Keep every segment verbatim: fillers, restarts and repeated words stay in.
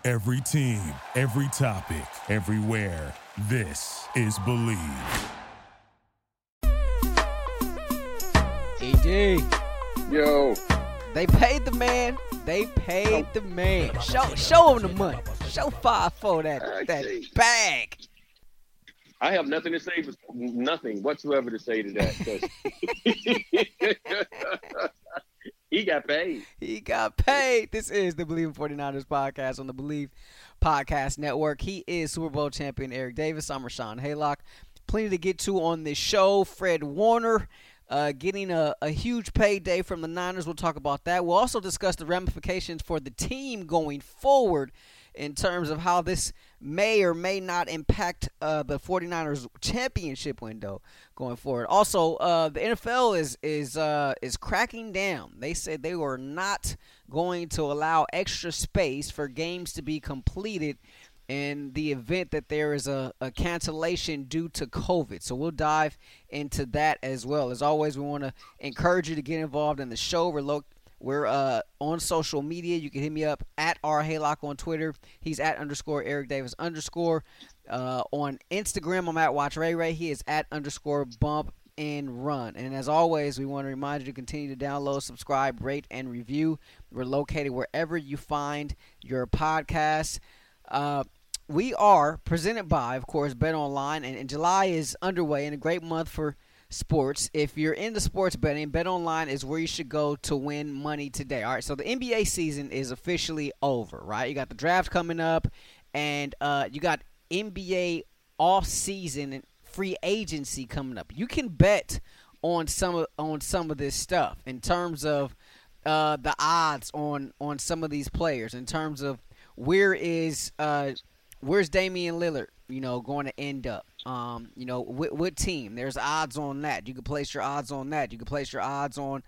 Every team, every topic, everywhere. This is Believe. E D. Yo. They paid the man. They paid the man. Show show him the money. Show five for that, that bag. I have nothing to say, nothing whatsoever to say to that. He got paid. He got paid. This is the Believe in 49ers podcast on the Believe Podcast Network. He is Super Bowl champion Eric Davis. I'm Rashawn Haylock. Plenty to get to on this show. Fred Warner uh, getting a, a huge payday from the Niners. We'll talk about that. We'll also discuss the ramifications for the team going forward in terms of how this may or may not impact uh, the 49ers championship window going forward. Also, uh, the N F L is is uh, is cracking down. They said they were not going to allow extra space for games to be completed in the event that there is a, a cancellation due to COVID. So we'll dive into that as well. As always, we want to encourage you to get involved in the show. We're located We're uh, on social media. You can hit me up at R Haylock on Twitter. He's at underscore Eric Davis underscore. Uh, on Instagram, I'm at Watch Ray Ray. He is at underscore Bump and Run. And as always, we want to remind you to continue to download, subscribe, rate, and review. We're located wherever you find your podcasts. Uh, we are presented by, of course, BetOnline. And, and July is underway and a great month for sports. If you're into sports betting, BetOnline is where you should go to win money today. All right, so the N B A season is officially over, right? You got the draft coming up, and uh, you got N B A off-season and free agency coming up. You can bet on some of on some of this stuff in terms of uh, the odds on on some of these players. In terms of where is uh, where's Damian Lillard, you know, going to end up. Um, you know, what, what team? There's odds on that. You can place your odds on that. You can place your odds on,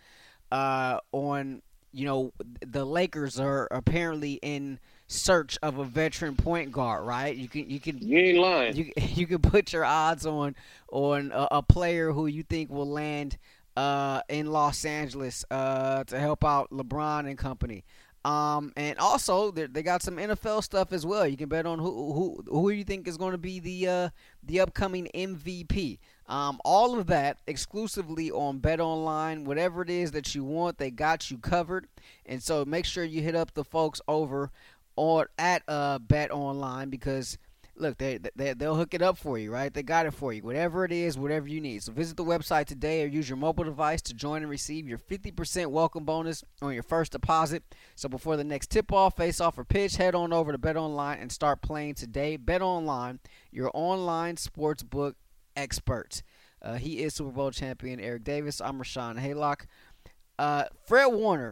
uh, on you know, the Lakers are apparently in search of a veteran point guard, right? You can, you can, you ain't lying. You you can put your odds on on a, a player who you think will land uh in Los Angeles uh to help out LeBron and company. Um, and also they got some N F L stuff as well. You can bet on who who who you think is going to be the uh, the upcoming M V P. Um, all of that exclusively on BetOnline. Whatever it is that you want, they got you covered. And so make sure you hit up the folks over on at uh, BetOnline because look, they, they, they'll hook it up for you, right? They got it for you. Whatever it is, whatever you need. So visit the website today or use your mobile device to join and receive your fifty percent welcome bonus on your first deposit. So before the next tip-off, face-off, or pitch, head on over to BetOnline and start playing today. BetOnline, your online sportsbook experts. Uh, he is Super Bowl champion Eric Davis. I'm Rashawn Haylock. Uh, Fred Warner,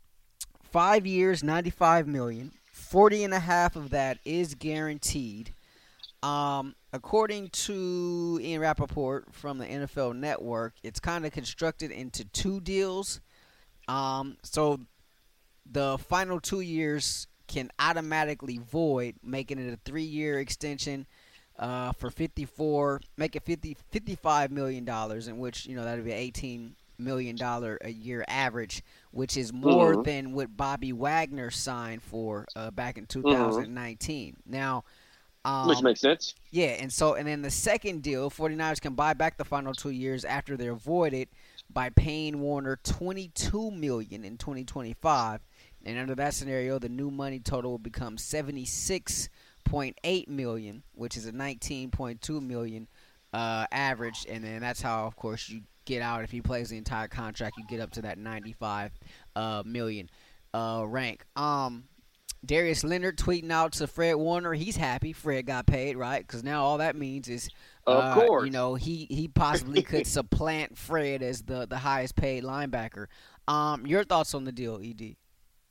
five years, ninety-five million dollars. forty and a half of that is guaranteed. Um, according to Ian Rappaport from the N F L Network, it's kind of constructed into two deals. Um, so the final two years can automatically void, making it a three-year extension uh, for fifty-four, make it fifty, fifty-five million dollars, in which, you know, that would be eighteen million dollars a year average, which is more mm-hmm. than what Bobby Wagner signed for uh, back in two thousand nineteen. Mm-hmm. Now, Um, Which makes sense. Yeah, and so and then the second deal, 49ers can buy back the final two years after they're voided by paying Warner twenty-two million dollars in twenty twenty-five. And under that scenario, the new money total will become seventy-six point eight million dollars, which is a nineteen point two million dollars uh, average. And then that's how, of course, you get out. If he plays the entire contract, you get up to that ninety-five uh, million uh, rank. Um. Darius Leonard tweeting out to Fred Warner. He's happy Fred got paid, right? Because now all that means is, uh, of course, you know, he, he possibly could supplant Fred as the, the highest paid linebacker. Um, your thoughts on the deal, E D?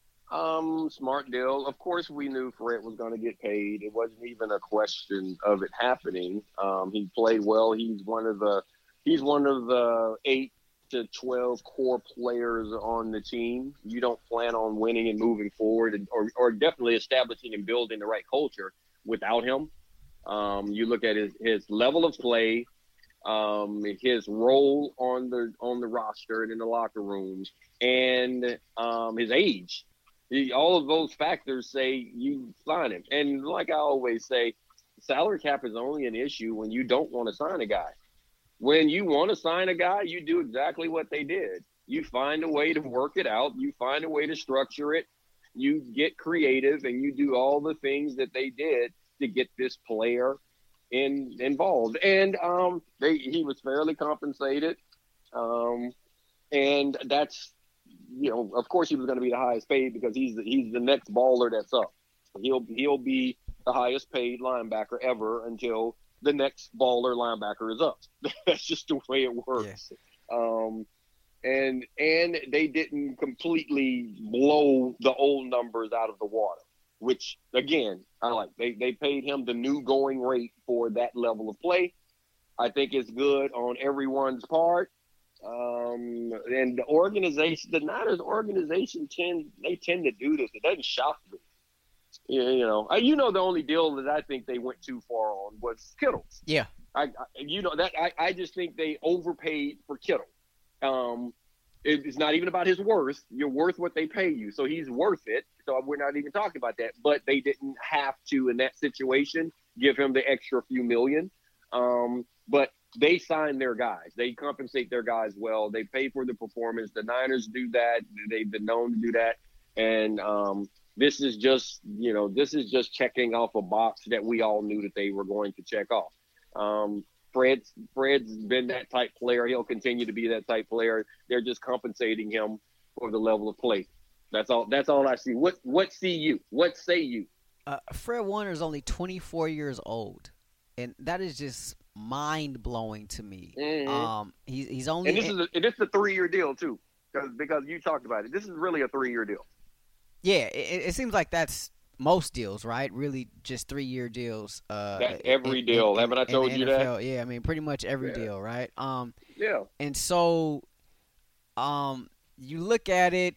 Um, smart deal. Of course, we knew Fred was going to get paid. It wasn't even a question of it happening. Um, he played well. He's one of the he's one of the eight to twelve core players on the team. You don't plan on winning and moving forward and, or, or definitely establishing and building the right culture without him. Um, you look at his, his level of play, um, his role on the on the roster and in the locker rooms, and um, his age. He, all of those factors say you sign him. And like I always say, salary cap is only an issue when you don't want to sign a guy. When you want to sign a guy, you do exactly what they did. You find a way to work it out. You find a way to structure it. You get creative, and you do all the things that they did to get this player in involved. And um, they, he was fairly compensated. Um, and that's, you know, of course he was going to be the highest paid because he's the, he's the next baller that's up. He'll he'll be the highest paid linebacker ever until the next baller linebacker is up. That's just the way it works. Yeah. Um, and and they didn't completely blow the old numbers out of the water, which again I like. They they paid him the new going rate for that level of play. I think it's good on everyone's part. Um, and the organization, the Niners organization, tend they tend to do this. It doesn't shock me. You, you know, you know, the only deal that I think they went too far on was Kittle. Yeah, I, I you know that I, I just think they overpaid for Kittle. Um, it, it's not even about his worth. You're worth what they pay you, so he's worth it. So we're not even talking about that. But they didn't have to in that situation give him the extra few million. Um, but they sign their guys. They compensate their guys well. They pay for the performance. The Niners do that. They've been known to do that. And um, this is just, you know, this is just checking off a box that we all knew that they were going to check off. Um, Fred's, Fred's been that type player. He'll continue to be that type player. They're just compensating him for the level of play. That's all. That's all I see. What What see you? What say you? Uh, Fred Warner is only twenty-four years old, and that is just mind blowing to me. Mm-hmm. Um, he's he's only and this is a, and this is a three year deal too, because because you talked about it. This is really a three year deal. Yeah, it, it seems like that's most deals, right? Really, just three year deals. Uh, that's every in, deal. in, Haven't I told you N F L, that? Yeah, I mean, pretty much every yeah. deal, right? Um, yeah. And so, um, you look at it.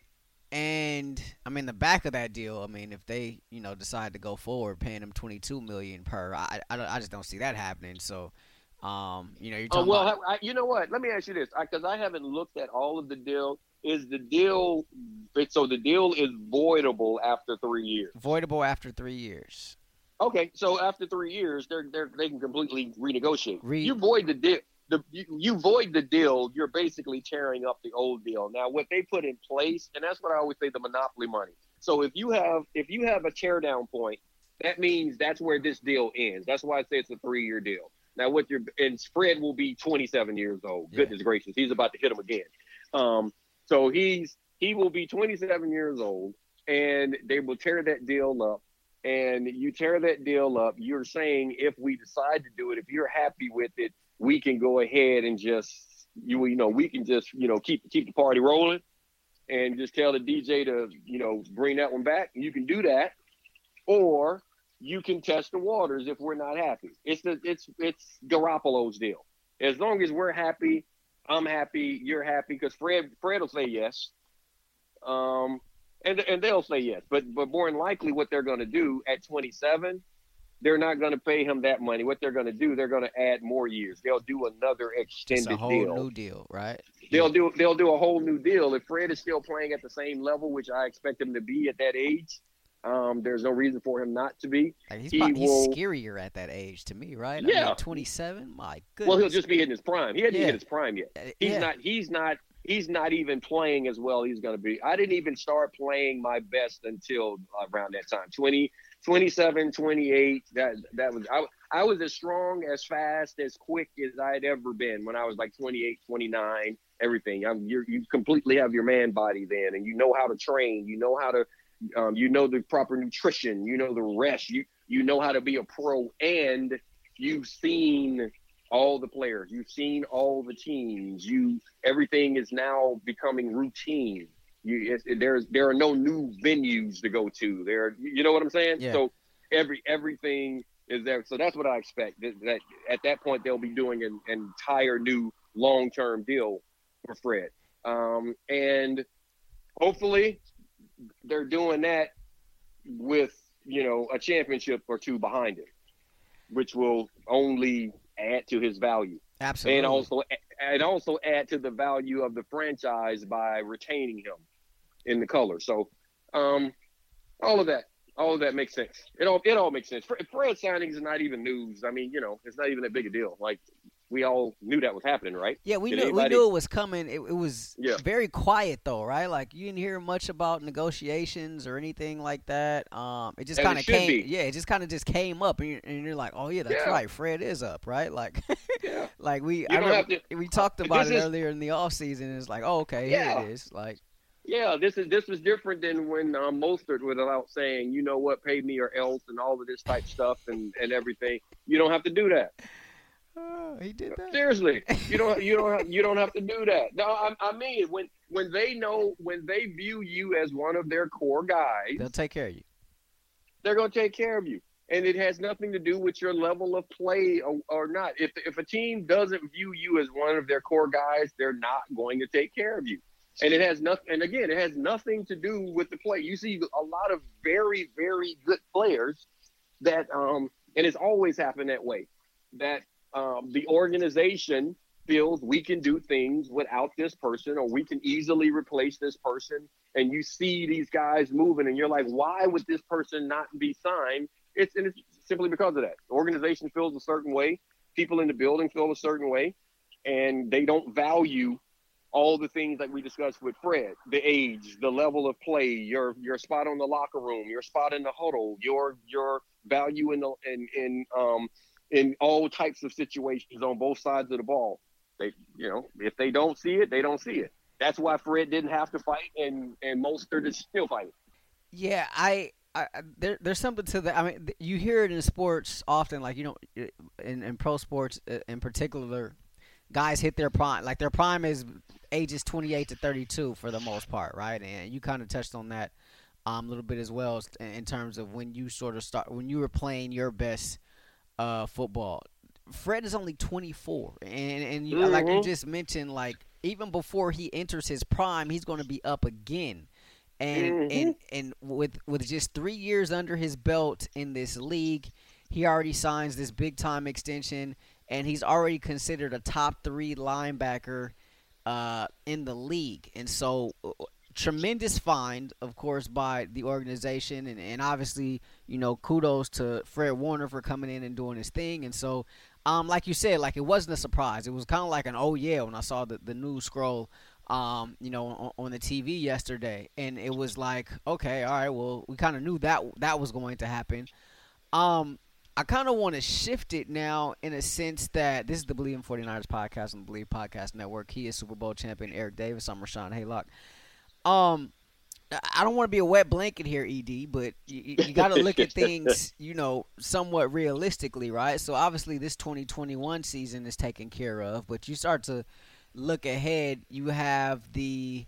And I mean, the back of that deal. I mean, if they, you know, decide to go forward, paying him twenty-two million per, I, I, I just don't see that happening. So, um, you know, you're talking. Oh, well, about, I, you know what? Let me ask you this, because I, I haven't looked at all of the deal. Is the deal so the deal is voidable after three years? Voidable after three years. Okay, so after three years, they're they they can completely renegotiate. Re- you void the deal. The, you, you void the deal, you're basically tearing up the old deal. Now, what they put in place, and that's what I always say, the monopoly money. So if you have if you have a tear down point, that means that's where this deal ends. That's why I say it's a three year deal. Now, what your and Fred will be twenty-seven years old. Yeah. Goodness gracious, he's about to hit him again. Um, so he's he will be twenty-seven years old, and they will tear that deal up. And you tear that deal up. You're saying if we decide to do it, if you're happy with it, we can go ahead and just you you know we can just you know keep keep the party rolling, and just tell the D J to you know bring that one back. You can do that, or you can test the waters if we're not happy. It's the it's it's Garoppolo's deal. As long as we're happy, I'm happy, you're happy, because Fred Fred will say yes, um, and and they'll say yes. But but more than likely, what they're going to do at twenty-seven. They're not going to pay him that money. What they're going to do, they're going to add more years. They'll do another extended deal. It's a whole deal. new deal, right? They'll do they'll do a whole new deal. If Fred is still playing at the same level, which I expect him to be at that age, um, there's no reason for him not to be. Like he's he about, will, he's scarier at that age to me, right? Yeah, I mean, twenty-seven. My goodness. Well, he'll just be in his prime. He hasn't yeah. hit his prime yet. He's yeah. not. He's not. He's not even playing as well. He's going to be. I didn't even start playing my best until around that time. twenty twenty-seven, twenty-eight, that that was I, I was as strong, as fast, as quick as I had ever been when I was like twenty-eight, twenty-nine, everything. I'm, you you completely have your man body then, and you know how to train, you know how to, um, you know the proper nutrition, you know the rest, you you know how to be a pro, and you've seen all the players, you've seen all the teams, you everything is now becoming routine. You, it, there's there are no new venues to go to. There, you know what I'm saying? Yeah. So every everything is there. So that's what I expect. That, that at that point they'll be doing an, an entire new long-term deal for Fred, um, and hopefully they're doing that with you know a championship or two behind it, which will only add to his value. Absolutely, and also and also add to the value of the franchise by retaining him in the color. So, um, all of that. All of that makes sense. It all it all makes sense. Fred, Fred signings is not even news. I mean, you know, it's not even that big a deal. Like we all knew that was happening, right? Yeah, we Did knew anybody- we knew it was coming. It, it was Yeah. very quiet though, right? Like you didn't hear much about negotiations or anything like that. Um, it just And it kind of should came. be. Yeah, it just kind of just came up, and you're, and you're like, oh yeah, that's Yeah. right. Fred is up, right? Like, Yeah. like we You I don't remember, have to- we talked about this it is- earlier in the off season. It's like, oh okay, Yeah. here it is. Like, Yeah, this is this was different than when um, Mostert was out saying, you know what, pay me or else, and all of this type stuff and, and everything. You don't have to do that. oh, he did that. Seriously, you don't you don't have, you don't have to do that. No, I, I mean when when they know when they view you as one of their core guys, They'll take care of you. they're going to take care of you, and it has nothing to do with your level of play or, or not. If if a team doesn't view you as one of their core guys, they're not going to take care of you. And it has nothing. And again, it has nothing to do with the play. You see a lot of very, very good players that, um, and it's always happened that way. That um, the organization feels we can do things without this person, or we can easily replace this person. And you see these guys moving, and you're like, why would this person not be signed? It's and it's simply because of that. The organization feels a certain way. People in the building feel a certain way, and they don't value all the things that we discussed with Fred, the age, the level of play, your your spot on the locker room, your spot in the huddle, your your value in the in in um in all types of situations on both sides of the ball. They you know, if they don't see it, they don't see it. That's why Fred didn't have to fight, and and Mostert is still fighting. Yeah, I, I there, there's something to that. I mean, th- you hear it in sports often, like you know, in in pro sports uh, in particular, guys hit their prime. Like their prime is ages twenty-eight to thirty-two for the most part, right? And you kind of touched on that um, a little bit as well in terms of when you sort of start when you were playing your best uh, football. Fred is only twenty-four, and and you, mm-hmm. like you just mentioned, like even before he enters his prime, he's going to be up again. And, mm-hmm. and and with with just three years under his belt in this league, he already signs this big time extension, and he's already considered a top three linebacker uh, in the league. And so, uh, tremendous find, of course, by the organization, and, and obviously, you know, kudos to Fred Warner for coming in and doing his thing. And so, um, like you said, like it wasn't a surprise. It was kind of like an oh yeah when I saw the the news scroll. Um, you know, on, on the T V yesterday, and it was like, okay, all right, well, we kind of knew that that was going to happen. Um, I kind of want to shift it now in a sense that this is the Believe in 49ers podcast on the Believe Podcast Network. He is Super Bowl champion Eric Davis. I'm Rashawn Haylock. Um, I don't want to be a wet blanket here, E D, but you, you got to look at things, you know, somewhat realistically, right? So obviously this twenty twenty-one season is taken care of, but you start to look ahead, you have the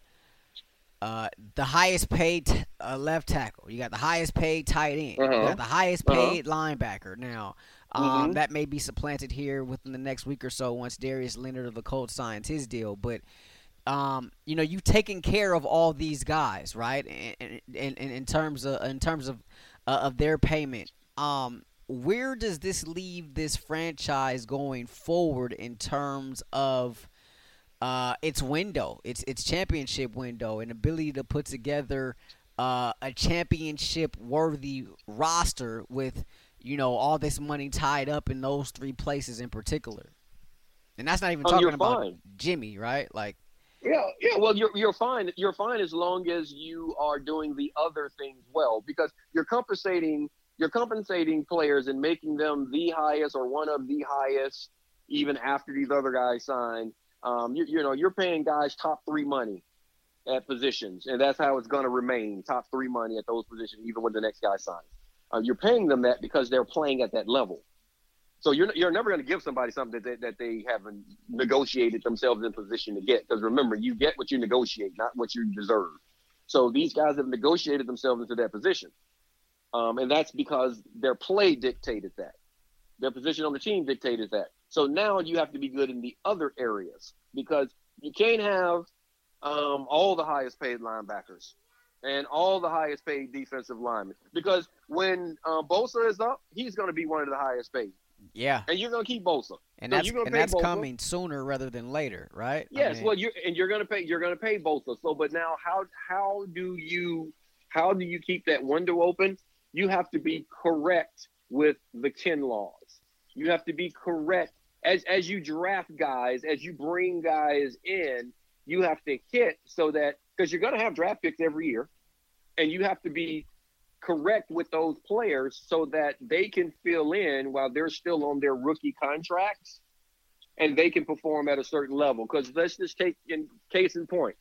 uh, the highest paid uh, left tackle. You got the highest paid tight end. Uh-huh. You got the highest Uh-huh. paid linebacker. Now, um, Mm-hmm. that may be supplanted here within the next week or so once Darius Leonard of the Colts signs his deal. But, um, you know, you've taken care of all these guys, right? In, in, in terms of in terms of uh, of their payment. Um, where does this leave this franchise going forward in terms of Uh, its window, its its championship window, and ability to put together uh, a championship-worthy roster with, you know, all this money tied up in those three places in particular? And that's not even Um, talking you're about fine. Jimmy, right? Like, Yeah, yeah. Well, you're you're fine. You're fine as long as you are doing the other things well, because you're compensating you're compensating players and making them the highest or one of the highest, even after these other guys sign. Um, you, you know, you're paying guys top three money at positions, and that's how it's going to remain, top three money at those positions, even when the next guy signs. Uh, you're paying them that because they're playing at that level. So you're you're never going to give somebody something that they, that they haven't negotiated themselves in position to get. Because remember, you get what you negotiate, not what you deserve. So these guys have negotiated themselves into that position, um, and that's because their play dictated that. Their position on the team dictated that. So now you have to be good in the other areas, because you can't have um, all the highest paid linebackers and all the highest paid defensive linemen. Because when uh, Bosa is up, he's going to be one of the highest paid. yeah, And you're going to keep Bosa. and So that's you're gonna and pay that's Bosa. coming sooner rather than later, right? I Yes, mean, well, you're and you're going to pay you're going to pay Bosa. So, but now how how do you How do you keep that window open? You have to be correct with the Ken laws. You have to be correct as as you draft guys, as you bring guys in. You have to hit so that, because you're going to have draft picks every year, and you have to be correct with those players so that they can fill in while they're still on their rookie contracts, and they can perform at a certain level. Because let's just take in case in point,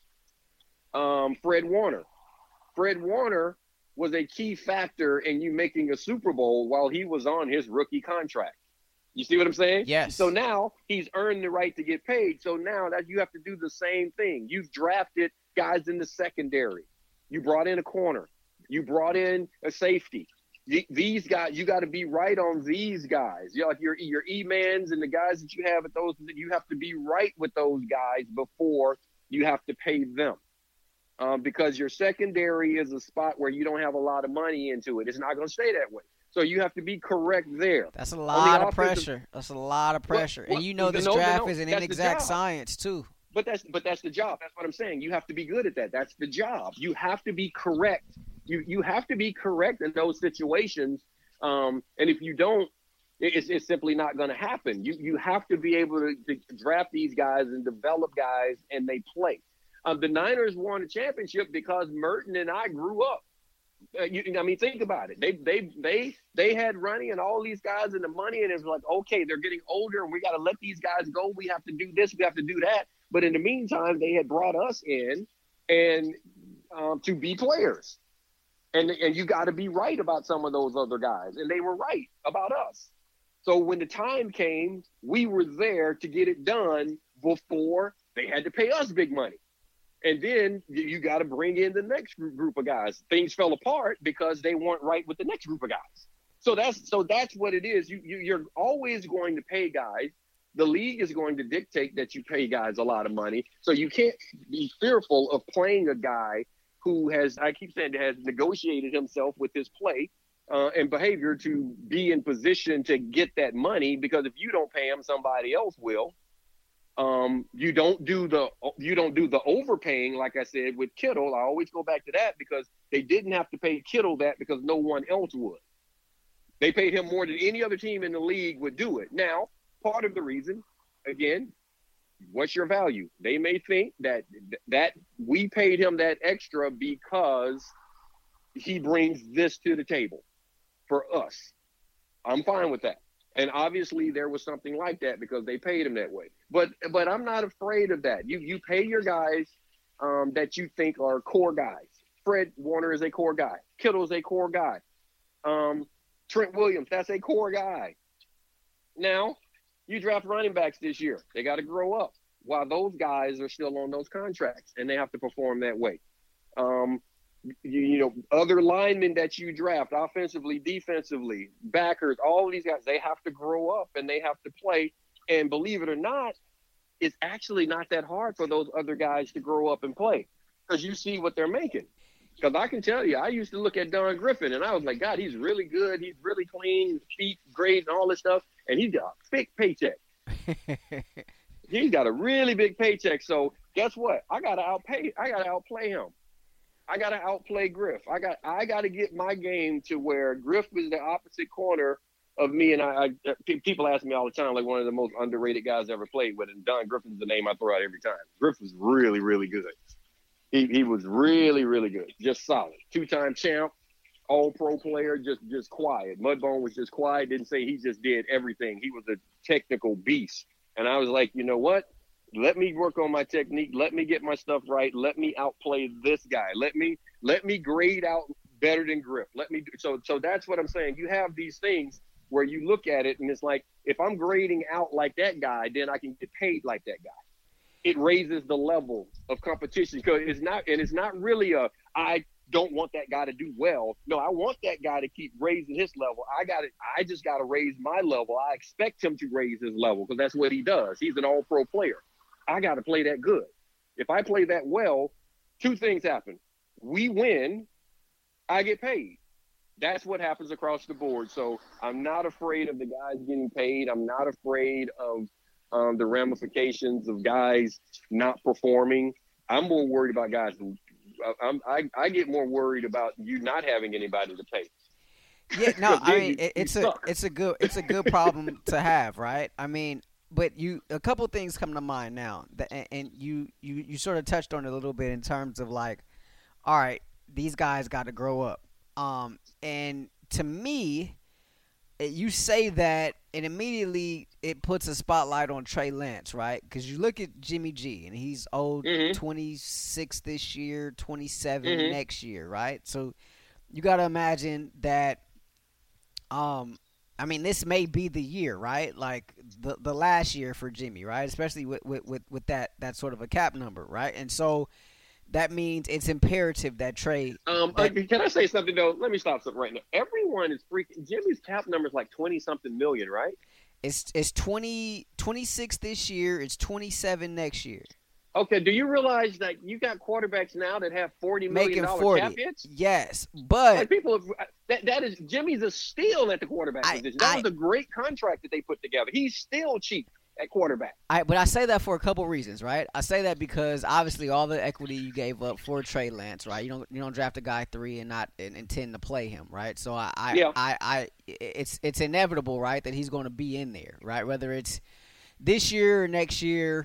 um, Fred Warner. Fred Warner was a key factor in you making a Super Bowl while he was on his rookie contract. You see what I'm saying? Yes. So now he's earned the right to get paid. So now that you have to do the same thing. You've drafted guys in the secondary. You brought in a corner. You brought in a safety. These guys, you got to be right on these guys. You know, like your your E-mans and the guys that you have at those, you have to be right with those guys before you have to pay them. Um, because your secondary is a spot where you don't have a lot of money into it. It's not going to stay that way. So you have to be correct there. That's a lot of pressure. That's a lot of pressure. Well, and you know this no, draft no, is an that's the inexact job. science, too. But that's but that's the job. That's what I'm saying. You have to be good at that. That's the job. You have to be correct. You you have to be correct in those situations. Um, and if you don't, it's, it's simply not going to happen. You you have to be able to, to draft these guys and develop guys, and they play. Um, the Niners won a championship because Merton and I grew up. Uh, you, I mean, think about it. They they they they had Ronnie and all these guys and the money, and it's like, okay, they're getting older, and we got to let these guys go. We have to do this. We have to do that. But in the meantime, they had brought us in and um, to be players, and and you got to be right about some of those other guys, and they were right about us. So when the time came, we were there to get it done before they had to pay us big money. And then you got to bring in the next group of guys. Things fell apart because they weren't right with the next group of guys. So that's so that's what it is. You, you you're always going to pay guys. The league is going to dictate that you pay guys a lot of money. So you can't be fearful of playing a guy who has, I keep saying, has negotiated himself with his play uh, and behavior to be in position to get that money. Because if you don't pay him, somebody else will. Um, you don't do the you don't do the overpaying, like I said with Kittle. I always go back to that because they didn't have to pay Kittle that because no one else would. They paid him more than any other team in the league would do it. Now, part of the reason, again, what's your value? They may think that that we paid him that extra because he brings this to the table for us. I'm fine with that. And obviously there was something like that because they paid him that way. But but I'm not afraid of that. You you pay your guys um, that you think are core guys. Fred Warner is a core guy. Kittle is a core guy. Um, Trent Williams, that's a core guy. Now, you draft running backs this year. They got to grow up while those guys are still on those contracts, and they have to perform that way. Um, You, you know, other linemen that you draft, offensively, defensively, backers, all of these guys, they have to grow up and they have to play. And believe it or not, it's actually not that hard for those other guys to grow up and play because you see what they're making. Because I can tell you, I used to look at Don Griffin and I was like, God, he's really good. He's really clean, feet great, and all this stuff. And he's got a big paycheck. He's got a really big paycheck. So guess what? I got to outpay. I got to outplay him. I got to outplay Griff. I got I got to get my game to where Griff was the opposite corner of me. And I, I people ask me all the time, like one of the most underrated guys I ever played with. And Don Griffin's the name I throw out every time. Griff was really, really good. He he was really, really good. Just solid. Two-time champ, all-pro player, just just quiet. Mudbone was just quiet. Didn't say he just did everything. He was a technical beast. And I was like, you know what? Let me work on my technique. Let me get my stuff right. Let me outplay this guy. Let me let me grade out better than Griff. Let me do, so so that's what I'm saying. You have these things where you look at it and it's like, if I'm grading out like that guy, then I can get paid like that guy. It raises the level of competition because it's not and it's not really a I don't want that guy to do well. No, I want that guy to keep raising his level. I got it. I just got to raise my level. I expect him to raise his level because that's what he does. He's an all-pro player. I got to play that good. If I play that well, two things happen. We win, I get paid. That's what happens across the board. So I'm not afraid of the guys getting paid. I'm not afraid of um, the ramifications of guys not performing. I'm more worried about guys I'm, I I get more worried about you not having anybody to pay. Yeah, no, I mean you, it, it's you a it's a good it's a good problem to have, right? I mean, but you a couple things come to mind now, that, and, and you you you sort of touched on it a little bit in terms of like, all right, these guys got to grow up. Um, and to me, you say that, and immediately it puts a spotlight on Trey Lance, right? Because you look at Jimmy G, and he's old, mm-hmm. twenty-six this year, twenty-seven mm-hmm. next year, right? So you got to imagine that. Um, I mean, this may be the year, right? Like the the last year for Jimmy, right? Especially with with, with, with that that sort of a cap number, right? And so. That means it's imperative that Trey. Um, that, uh, can I say something though? Let me stop something right now. Everyone is freaking. Jimmy's cap number is like twenty something million, right? It's it's twenty, twenty-six this year. It's twenty-seven next year. Okay. Do you realize that you got quarterbacks now that have forty million dollar cap hits? Yes, but like people have, that that is Jimmy's a steal at the quarterback I, position. That I, was a great contract that they put together. He's still cheap at quarterback. I, but I say that for a couple reasons, right? I say that because obviously all the equity you gave up for Trey Lance, right? You don't you don't draft a guy three and not and intend to play him, right? So I I, yeah. I, I it's it's inevitable, right, that he's going to be in there, right? Whether it's this year or next year,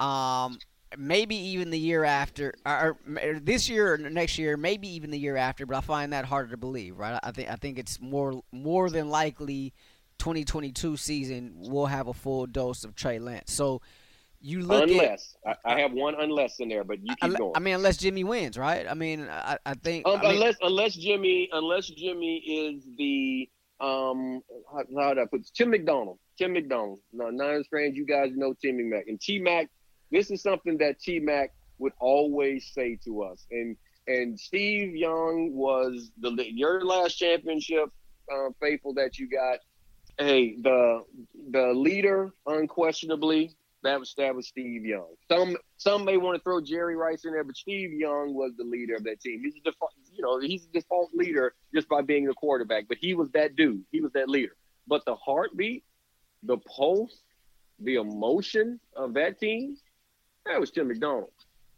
um, maybe even the year after, or, or this year or next year, maybe even the year after. But I find that harder to believe, right? I think I think it's more more than likely. twenty twenty-two season will have a full dose of Trey Lance. So you look unless at, I, I have one unless in there, but you keep I, going. I mean, unless Jimmy wins, right? I mean, I, I think um, I mean, unless unless Jimmy unless Jimmy is the um how, how did I put this? Tim McDonald. Tim McDonald. No, Niners fans, you guys know Tim McMac. And T Mac, this is something that T Mac would always say to us. And and Steve Young was the your last championship uh, faithful that you got. Hey, the the leader, unquestionably, that was that was Steve Young. Some some may want to throw Jerry Rice in there, but Steve Young was the leader of that team. He's a default, you know, he's a default leader just by being the quarterback. But he was that dude. He was that leader. But the heartbeat, the pulse, the emotion of that team, that was Tim McDonald.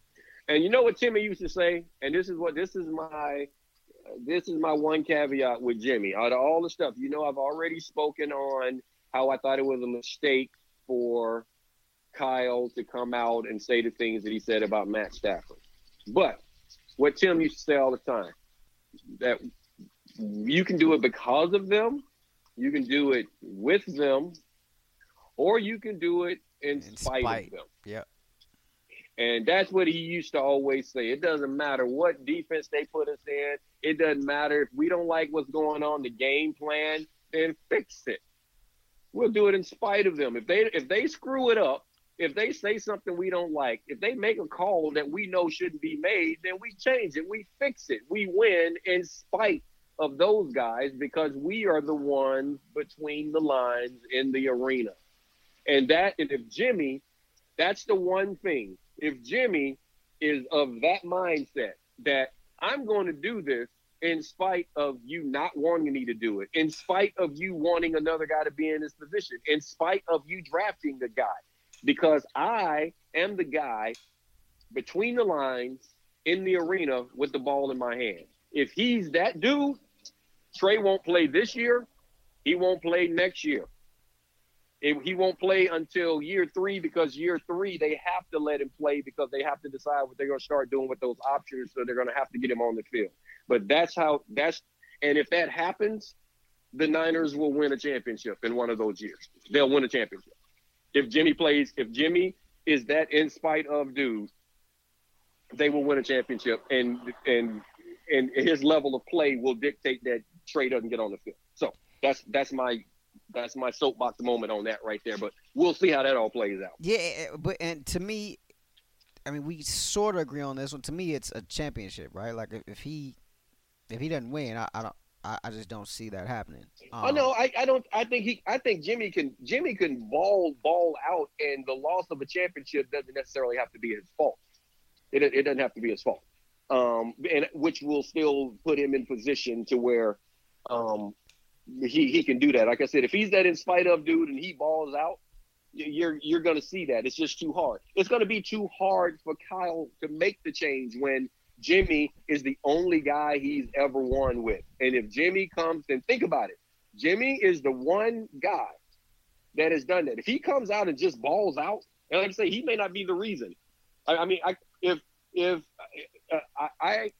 And you know what Timmy used to say? And this is what this is my. This is my one caveat with Jimmy. Out of all the stuff, you know, I've already spoken on how I thought it was a mistake for Kyle to come out and say the things that he said about Matt Stafford. But what Tim used to say all the time, that you can do it because of them, you can do it with them, or you can do it in, in spite, spite of them. Yeah. And that's what he used to always say. It doesn't matter what defense they put us in. It doesn't matter if we don't like what's going on, the game plan, then fix it. We'll do it in spite of them. If they if they screw it up, if they say something we don't like, if they make a call that we know shouldn't be made, then we change it. We fix it. We win in spite of those guys because we are the ones between the lines in the arena. And that, and if Jimmy, that's the one thing. If Jimmy is of that mindset that I'm going to do this in spite of you not wanting me to do it, in spite of you wanting another guy to be in this position, in spite of you drafting the guy, because I am the guy between the lines in the arena with the ball in my hand. If he's that dude, Trey won't play this year. He won't play next year. He won't play until year three because year three, they have to let him play because they have to decide what they're going to start doing with those options. So they're going to have to get him on the field. But that's how that's and if that happens, the Niners will win a championship in one of those years. They'll win a championship. If Jimmy plays, if Jimmy is that in spite of dude, they will win a championship. And and and his level of play will dictate that Trey doesn't get on the field. So that's that's my That's my soapbox moment on that right there, but we'll see how that all plays out. Yeah, but and to me, I mean, we sort of agree on this one. To me, it's a championship, right? Like if, if he if he doesn't win, I, I don't, I, I just don't see that happening. Um, oh no, I, I don't. I think he. I think Jimmy can. Jimmy can ball ball out, and the loss of a championship doesn't necessarily have to be his fault. It it doesn't have to be his fault, um, and which will still put him in position to where. Um, He he can do that. Like I said, if he's that in spite of dude and he balls out, you're you're going to see that. It's just too hard. It's going to be too hard for Kyle to make the change when Jimmy is the only guy he's ever won with. And if Jimmy comes, then think about it. Jimmy is the one guy that has done that. If he comes out and just balls out, and like I say, he may not be the reason. I, I mean, I, if if uh, I, I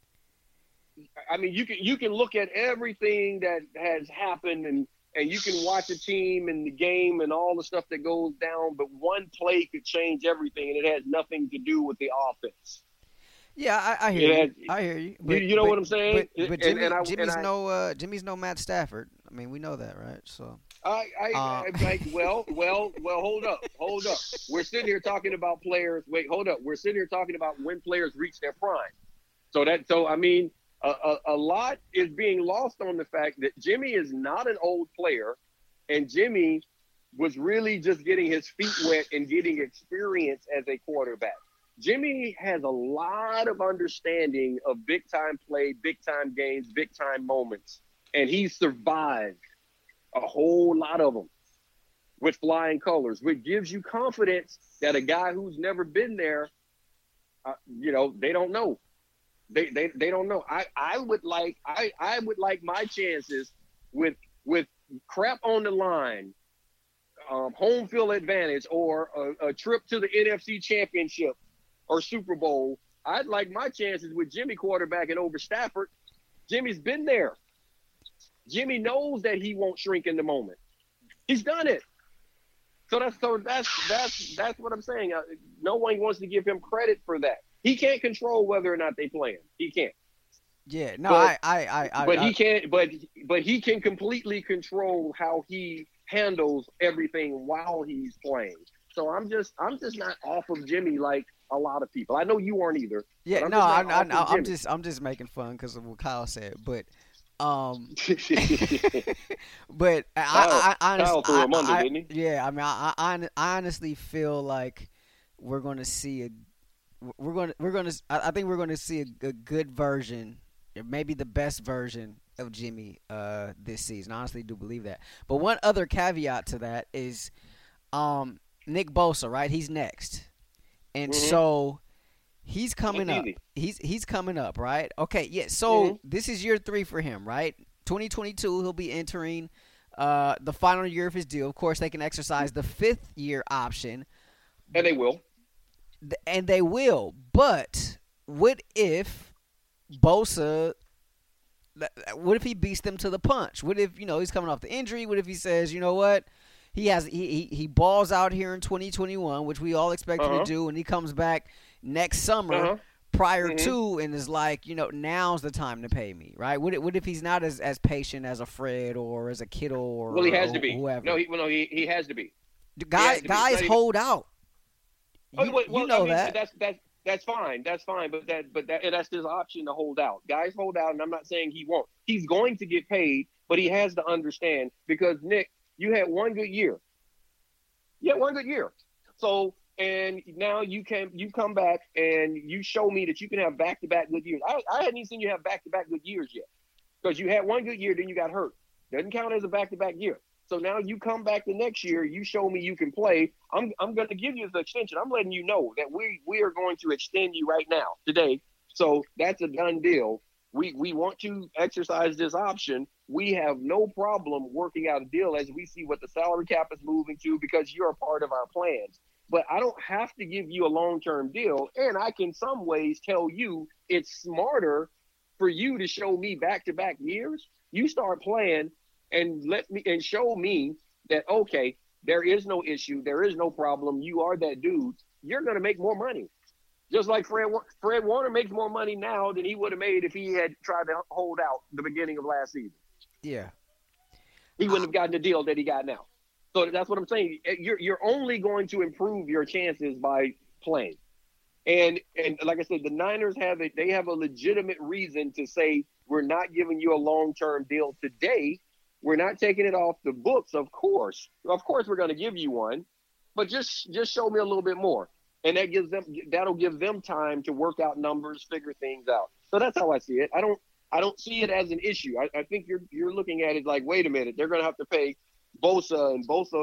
I mean, you can you can look at everything that has happened, and and you can watch a team and the game and all the stuff that goes down, but one play could change everything, and it has nothing to do with the offense. Yeah, I, I hear Had, you. I hear you. But, you, you know but, what I'm saying? But, but and, Jimmy, and I, Jimmy's and I, no uh, Jimmy's no Matt Stafford. I mean, we know that, right? So. I, I, uh, I like, well, well, well. Hold up, hold up. We're sitting here talking about players. Wait, hold up. We're sitting here talking about when players reach their prime. So that, so I mean, a, a, a lot is being lost on the fact that Jimmy is not an old player, and Jimmy was really just getting his feet wet and getting experience as a quarterback. Jimmy has a lot of understanding of big time play, big time games, big time moments, and he survived a whole lot of them with flying colors, which gives you confidence that a guy who's never been there, uh, you know, they don't know. They, they they don't know. I, I would like I, I would like my chances with with crap on the line, um, home field advantage, or a, a trip to the N F C Championship or Super Bowl. I'd like my chances with Jimmy quarterbacking over Stafford. Jimmy's been there. Jimmy knows that he won't shrink in the moment. He's done it. So that's so that's that's that's what I'm saying. Uh, no one wants to give him credit for that. He can't control whether or not they play him. He can't. Yeah, no, but, I, I, I, but I, he can't. But but he can completely control how he handles everything while he's playing. So I'm just I'm just not off of Jimmy like a lot of people. I know you aren't either. Yeah, I'm no, just I, not I, off of I, I'm Jimmy. just I'm just making fun because of what Kyle said, but. Um, but I, I, I, honestly, Kyle threw him I, under, I, didn't he? Yeah, I mean, I, I, I honestly feel like we're going to see a, we're going to, we're going to, I think we're going to see a, a good version, maybe the best version of Jimmy uh, this season. I honestly do believe that. But one other caveat to that is, um, Nick Bosa, right? He's next, and Mm-hmm. so. He's coming That's up. easy. He's he's coming up, right? Okay, yeah. So Mm-hmm. this is year three for him, right? twenty twenty-two, he'll be entering uh, the final year of his deal. Of course, they can exercise the fifth year option, And they will. and they will. But what if Bosa? What if he beats them to the punch? What if you know he's coming off the injury? What if he says, you know what? He has he he, he balls out here in twenty twenty-one, which we all expect Uh-huh. him to do, and he comes back next summer Uh-huh. prior Mhm. to and is like, you know, now's the time to pay me, right? What if, what if he's not as, as patient as a Fred or as a Kittle or Well, he has or to be. whoever? No, he, well, no, he, he has to be. The has guys to be. guys Not even- hold out. Oh, You, well, you well, know I mean, that. That's that's that's fine. That's fine. But that but that and that's his option to hold out. Guys hold out, and I'm not saying he won't. He's going to get paid, but he has to understand because Nick, you had one good year. You had one good year. So and now you can you come back and you show me that you can have back to back good years. I, I hadn't even seen you have back to back good years yet. Because you had one good year, then you got hurt. Doesn't count as a back to back year. So now you come back the next year, you show me you can play. I'm I'm going to give you the extension. I'm letting you know that we we are going to extend you right now today. So that's a done deal. We we want to exercise this option. We have no problem working out a deal as we see what the salary cap is moving to because you're a part of our plans. But I don't have to give you a long-term deal, and I can some ways tell you it's smarter for you to show me back-to-back years. You start playing and let me and show me that okay, there is no issue, there is no problem. You are that dude. You're going to make more money, just like Fred Fred Warner makes more money now than he would have made if he had tried to hold out the beginning of last season. Yeah. He wouldn't have gotten the deal that he got now. So that's what I'm saying. You're you're only going to improve your chances by playing. And and like I said, the Niners have it. They have a legitimate reason to say we're not giving you a long-term deal today. We're not taking it off the books, of course. Of course, we're going to give you one, but just just show me a little bit more, and that gives them that'll give them time to work out numbers, figure things out. So that's how I see it. I don't I don't see it as an issue. I, I think you're you're looking at it like, wait a minute, they're going to have to pay Bosa, and Bosa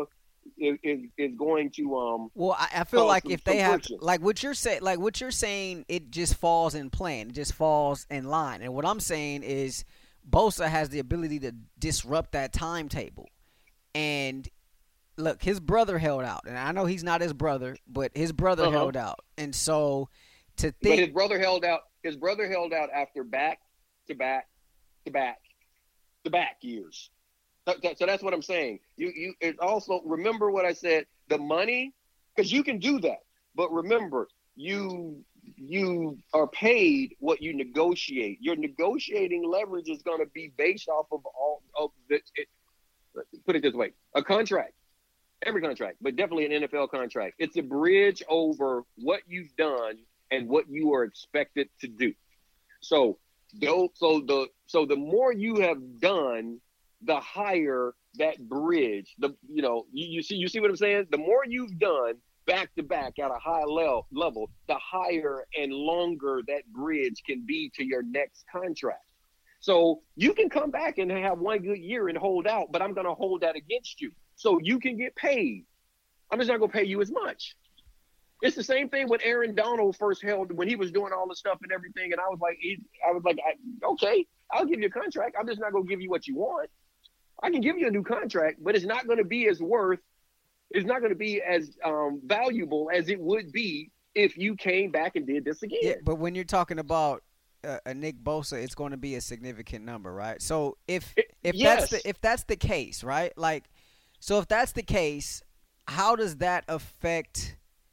is is, is going to um. Well, I, I feel cause like some, if they some have friction. like what you're saying, like what you're saying, it just falls in plan. It just falls in line. And what I'm saying is, Bosa has the ability to disrupt that timetable. And look, his brother held out, and I know he's not his brother, but his brother Uh-huh. held out, and so to But his think, brother held out. His brother held out after back to back to back to back years. So, so that's what I'm saying. You you it also remember what I said. The money, because you can do that, but remember you you are paid what you negotiate. Your negotiating leverage is going to be based off of all of the. It, put it this way: a contract. Every contract, but definitely an N F L contract. It's a bridge over what you've done and what you are expected to do. So, though, so the so the more you have done, the higher that bridge. The you know you, you see you see what I'm saying. The more you've done back to back at a high level, level, the higher and longer that bridge can be to your next contract. So you can come back and have one good year and hold out, but I'm going to hold that against you. So you can get paid. I'm just not going to pay you as much. It's the same thing when Aaron Donald first held, when he was doing all the stuff and everything. And I was like, he, I was like, I, okay, I'll give you a contract. I'm just not going to give you what you want. I can give you a new contract, but it's not going to be as worth, it's not going to be as um, valuable as it would be if you came back and did this again. yeah, but when you're talking about uh, a Nick Bosa, it's going to be a significant number, right? So if if Yes. that's the if that's the case, right? Like, so if that's the case, how does that affect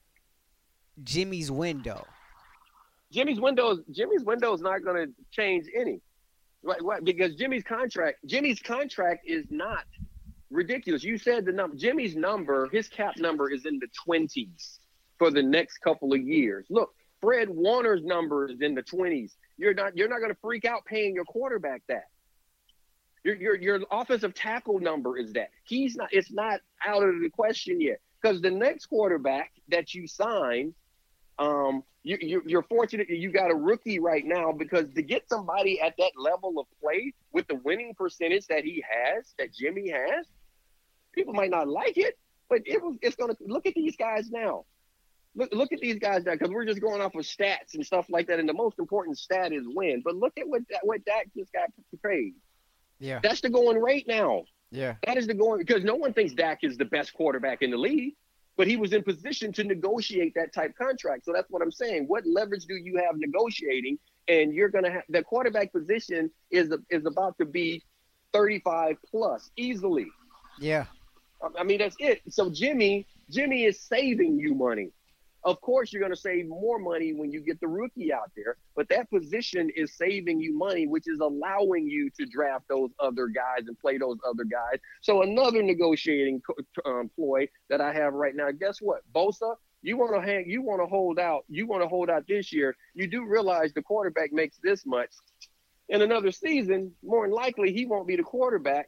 Jimmy's window? Jimmy's window, Jimmy's window is not going to change any, right? Right? Because Jimmy's contract, Jimmy's contract is not ridiculous. You said the number. Jimmy's number, his cap number is in the twenties for the next couple of years. Look, Fred Warner's number is in the twenties. You're not, you're not going to freak out paying your quarterback that. Your, your, your offensive tackle number is that. He's not. It's not out of the question yet because the next quarterback that you sign. Um, you, you, you're fortunate that you got a rookie right now because to get somebody at that level of play with the winning percentage that he has, that Jimmy has, people might not like it, but it was, it's going to look at these guys now. Look, look at these guys now because we're just going off of stats and stuff like that. And the most important stat is win. But look at what what Dak just got paid. Yeah, That's the going rate now. yeah. That is the going because no one thinks Dak is the best quarterback in the league. But he was in position to negotiate that type contract. So that's what I'm saying. What leverage do you have negotiating? And you're going to have the quarterback position is is about to be thirty-five plus easily. Yeah. I mean, that's it. So Jimmy, Jimmy is saving you money. Of course, you're going to save more money when you get the rookie out there, but that position is saving you money, which is allowing you to draft those other guys and play those other guys. So another negotiating um, ploy that I have right now, guess what? Bosa, you want to hang, you want to hold out, you want to hold out this year. You do realize the quarterback makes this much. In another season, more than likely, he won't be the quarterback.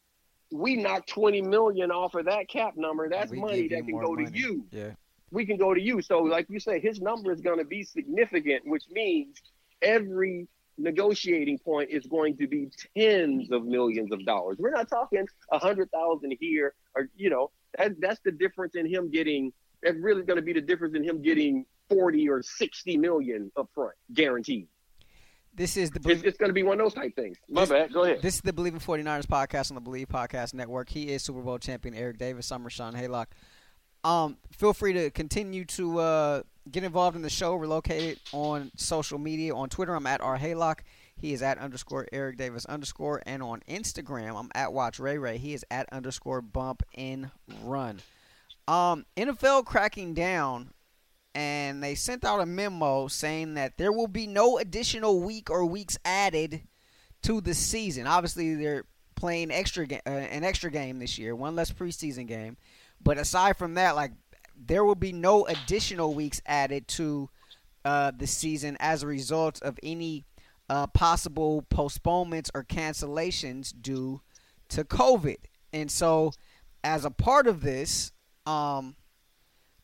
We knocked twenty million dollars off of that cap number. That's We money give you that can more go to money. you. Yeah. We can go to you. So like you say, his number is going to be significant, which means every negotiating point is going to be tens of millions of dollars. We're not talking a hundred thousand here or, you know, that, that's the difference in him getting, that's really going to be the difference in him getting forty or sixty million up front, guaranteed. This is the It's, Believe, it's going to be one of those type things. My This- bad. Go ahead. this is the Believe in 49ers podcast on the Believe Podcast Network. He is Super Bowl champion Eric Davis. I'm Rashawn Haylock. Um, feel free to continue to uh, get involved in the show. We're located on social media. On Twitter, I'm at R Haylock. He is at underscore Eric Davis underscore. And on Instagram, I'm at Watch Ray Ray. He is at underscore Bump in Run. Um, N F L cracking down, and they sent out a memo saying that there will be no additional week or weeks added to the season. Obviously, they're playing extra ga- uh, an extra game this year, one less preseason game. But aside from that, like, there will be no additional weeks added to uh, the season as a result of any uh, possible postponements or cancellations due to COVID. And so, as a part of this, um,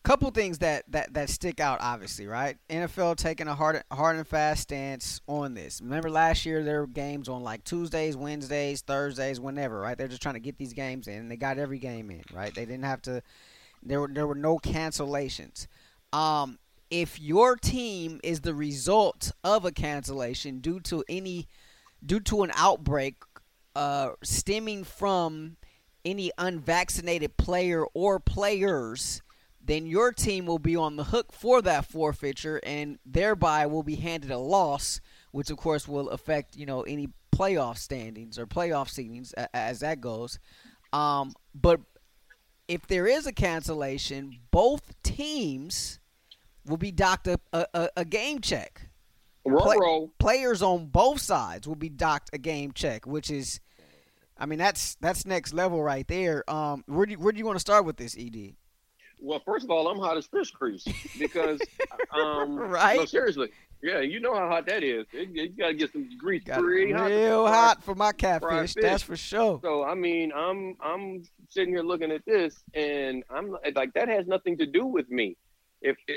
couple things that, that, that stick out, obviously, right? N F L taking a hard hard and fast stance on this. Remember last year there were games on like Tuesdays, Wednesdays, Thursdays, whenever, right? They're just trying to get these games in, and they got every game in, right? They didn't have to. There were there were no cancellations. Um, if your team is the result of a cancellation due to any due to an outbreak uh, stemming from any unvaccinated player or players, then your team will be on the hook for that forfeiture and thereby will be handed a loss, which of course will affect, you know, any playoff standings or playoff seedings as that goes. Um, but if there is a cancellation, both teams will be docked a, a, a game check. Play, players on both sides will be docked a game check, which is, I mean, that's that's next level right there. Um, where do you, where do you want to start with this, E D? Well, first of all, I'm hot as fish grease because, um, right? No, seriously, yeah, you know how hot that is. It, you got to get some grease got pretty hot. Real hot for my catfish, that's for sure. So I mean, I'm I'm sitting here looking at this, and I'm like, that has nothing to do with me. If it,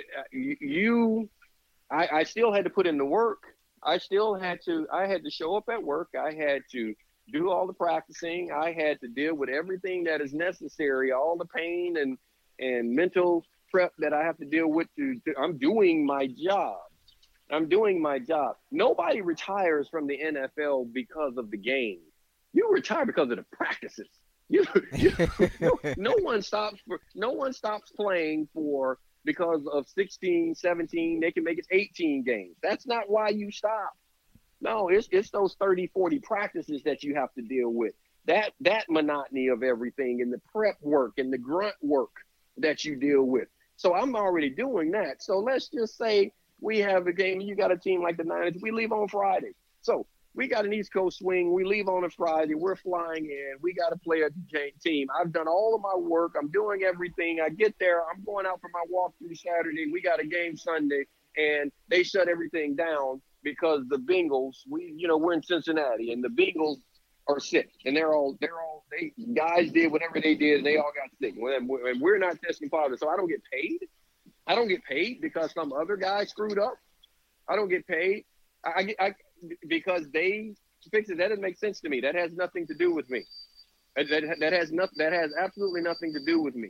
you. I, I still had to put in the work. I still had to, I had to show up at work. I had to do all the practicing. I had to deal with everything that is necessary, all the pain and, and mental prep that I have to deal with. To, to, I'm doing my job. I'm doing my job. Nobody retires from the N F L because of the game. You retire because of the practices. You, you no, no one stops for, no one stops playing for, because of sixteen, seventeen, they can make it eighteen games. That's not why you stop. No, it's it's those thirty, forty practices that you have to deal with. That that monotony of everything and the prep work and the grunt work that you deal with. So I'm already doing that. So let's just say we have a game, you got a team like the Niners, we leave on Friday. So we got an East Coast swing. We leave on a Friday. We're flying in. We got to play a team. I've done all of my work. I'm doing everything. I get there. I'm going out for my walkthrough Saturday. We got a game Sunday, and they shut everything down because the Bengals. We, you know, we're in Cincinnati, and the Bengals are sick, and they're all, they're all, they guys did whatever they did, and they all got sick. And we're not testing positive, so I don't get paid. I don't get paid because some other guy screwed up. I don't get paid. I, I, I because they fix it. That doesn't make sense to me. That has nothing to do with me. That, that, that has nothing. That has absolutely nothing to do with me.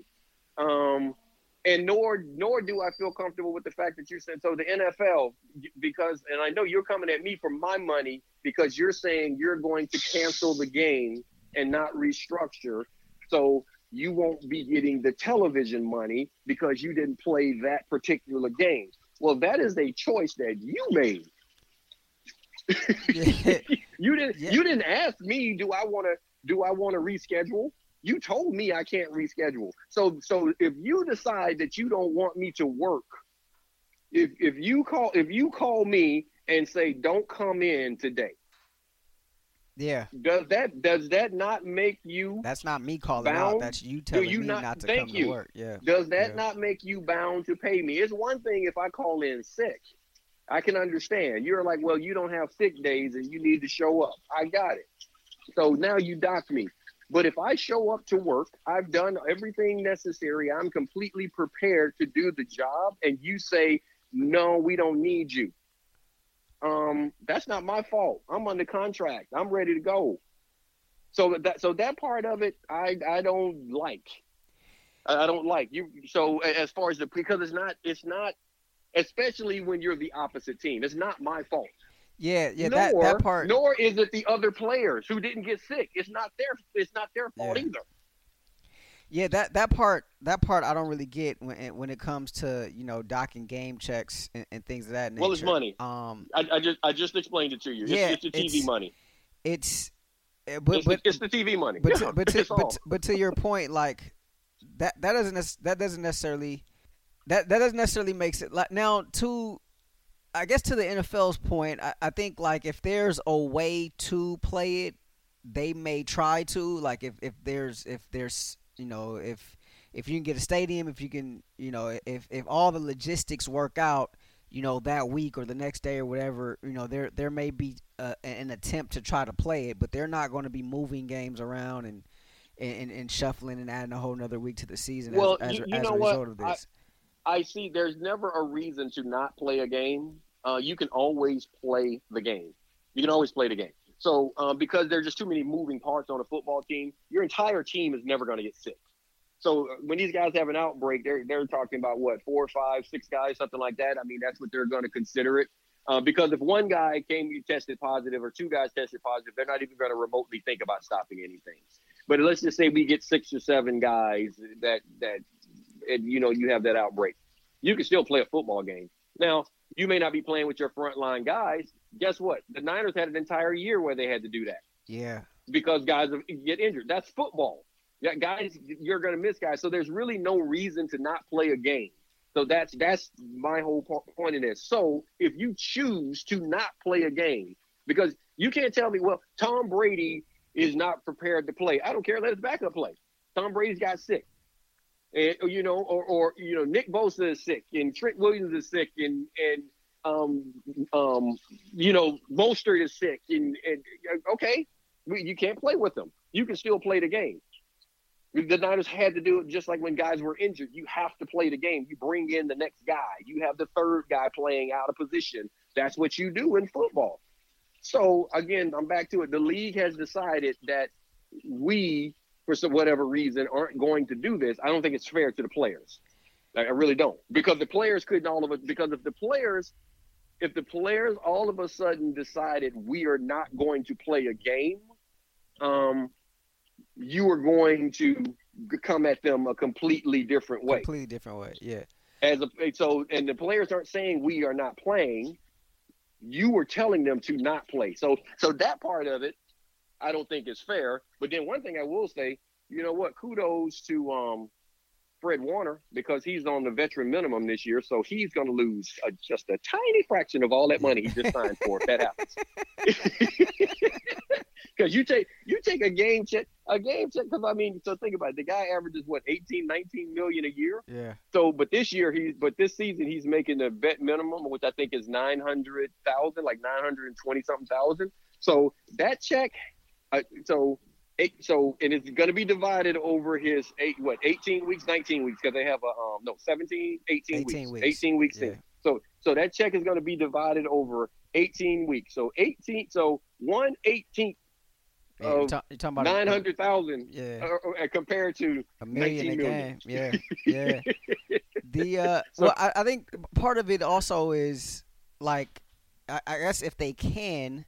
Um, and nor nor do I feel comfortable with the fact that you said so. The N F L, because, and I know you're coming at me for my money because you're saying you're going to cancel the game and not restructure, so you won't be getting the television money because you didn't play that particular game. Well, that is a choice that you made. Yeah. you didn't yeah. you didn't ask me, do I want to do I want to reschedule? You told me I can't reschedule. So so if you decide that you don't want me to work, if if you call if you call me and say don't come in today. Yeah. Does that does that not make you That's not me calling bound? out. That's you telling you me not, not to thank come you. to work. Yeah. Does that yeah. not make you bound to pay me? It's one thing if I call in sick. I can understand. You're like, well, you don't have sick days and you need to show up. I got it. So now you dock me. But if I show up to work, I've done everything necessary. I'm completely prepared to do the job. And you say, no, we don't need you. Um, that's not my fault. I'm under contract. I'm ready to go. So that, so that part of it, I, I don't like. I don't like you. So as far as the, because it's not, it's not, especially when you're the opposite team. It's not my fault. Yeah, yeah, nor, that, that part. Nor is it the other players who didn't get sick. It's not their it's not their fault yeah. either. Yeah, that, that part that part I don't really get when it, when it comes to, you know, docking game checks and, and things of that nature. Well, it's money. Um, I, I just I just explained it to you. It's, yeah, it's the T V it's, money. It's but it's, but it's the T V money. But yeah, to, but, to, but, all. to, but to your point, like that that doesn't that doesn't necessarily that that doesn't necessarily makes it like now to. I guess to the N F L's point, I, I think like if there's a way to play it, they may try to. Like if, if there's if there's you know if if you can get a stadium, if you can you know if, if all the logistics work out, you know that week or the next day or whatever, you know there there may be a, an attempt to try to play it, but they're not going to be moving games around and, and and shuffling and adding a whole nother week to the season well, as, as, you, you as know a result what? of this. I see there's never a reason to not play a game. Uh, you can always play the game. You can always play the game. So um, because there's just too many moving parts on a football team, your entire team is never going to get sick. So when these guys have an outbreak, they're they're talking about what, four, five, six guys, something like that. I mean, that's what they're going to consider it. Uh, because if one guy came, you tested positive, or two guys tested positive, they're not even going to remotely think about stopping anything. But let's just say we get six or seven guys that that, and, you know, you have that outbreak. You can still play a football game. Now, you may not be playing with your frontline guys. Guess what? The Niners had an entire year where they had to do that. Yeah. Because guys get injured. That's football. Yeah, guys, you're going to miss guys. So there's really no reason to not play a game. So that's that's my whole point in this. So if you choose to not play a game, because you can't tell me, well, Tom Brady is not prepared to play. I don't care. Let his backup play. Tom Brady's got sick. And, you know, or, or, you know, Nick Bosa is sick, and Trent Williams is sick, and, and um, um, you know, Mostert is sick. And, and okay, you can't play with them. You can still play the game. The Niners had to do it just like when guys were injured. You have to play the game. You bring in the next guy. You have the third guy playing out of position. That's what you do in football. So, again, I'm back to it. The league has decided that we, for some whatever reason, aren't going to do this. I don't think it's fair to the players. I really don't. Because the players couldn't all of it. Because if the players, if the players all of a sudden decided we are not going to play a game, um, you are going to come at them a completely different way. Completely different way, yeah. As a so, and the players aren't saying we are not playing. You are telling them to not play. So, so that part of it, I don't think is fair. But then one thing I will say, you know what? Kudos to um, Fred Warner, because he's on the veteran minimum this year, so he's going to lose a, just a tiny fraction of all that money he just signed for if that happens. Because you take you take a game check, a game check. Because I mean, so think about it. The guy averages what, eighteen, nineteen million a year. Yeah. So, but this year he's, but this season he's making the vet minimum, which I think is nine hundred thousand, like nine hundred and twenty something thousand. So that check, uh, so eight, so and it's going to be divided over his eight, what, eighteen weeks, nineteen weeks, because they have a um no seventeen, eighteen, eighteen weeks, weeks, eighteen weeks yeah. in. So, so that check is going to be divided over eighteen weeks. So eighteen, so one eighteenth. Man, you're, ta- you're talking about nine hundred thousand, yeah, uh, uh, compared to a million a million. game, yeah, yeah. The uh, so, well, I, I think part of it also is like, I, I guess if they can,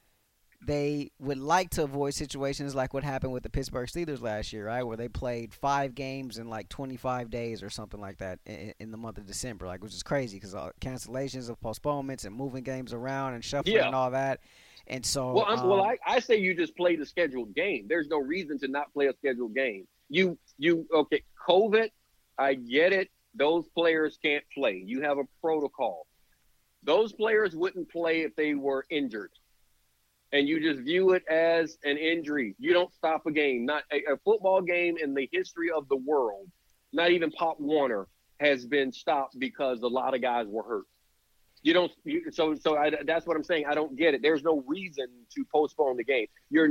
they would like to avoid situations like what happened with the Pittsburgh Steelers last year, right, where they played five games in like twenty-five days or something like that in, in the month of December, like, which is crazy because uh, cancellations of postponements and moving games around and shuffling yeah. and all that. And so, well, I'm, um, well, I, I say you just play the scheduled game. There's no reason to not play a scheduled game. You, you, okay, COVID, I get it. Those players can't play. You have a protocol. Those players wouldn't play if they were injured. And you just view it as an injury. You don't stop a game. Not a, a football game in the history of the world, not even Pop Warner, has been stopped because a lot of guys were hurt. You don't. You, so, so I, that's what I'm saying. I don't get it. There's no reason to postpone the game. You're